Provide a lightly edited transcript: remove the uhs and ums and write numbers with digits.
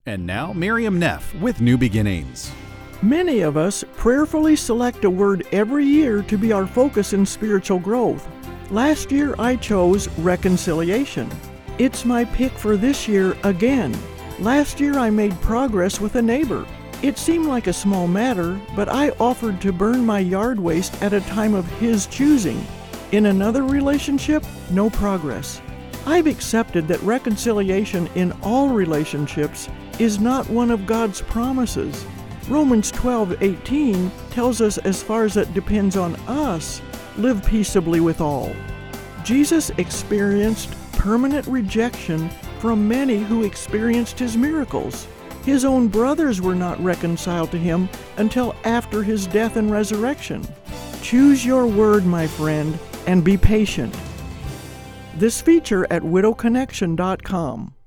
And now, Miriam Neff with New Beginnings. Many of us prayerfully select a word every year to be our focus in spiritual growth. Last year I chose reconciliation. It's my pick for this year again. Last year I made progress with a neighbor. It seemed like a small matter, but I offered to burn my yard waste at a time of his choosing. In another relationship, no progress. I've accepted that reconciliation in all relationships is not one of God's promises. Romans 12:18 tells us, as far as it depends on us, live peaceably with all. Jesus experienced permanent rejection from many who experienced his miracles. His own brothers were not reconciled to him until after his death and resurrection. Choose your word, my friend, and be patient. This feature at widowconnection.com.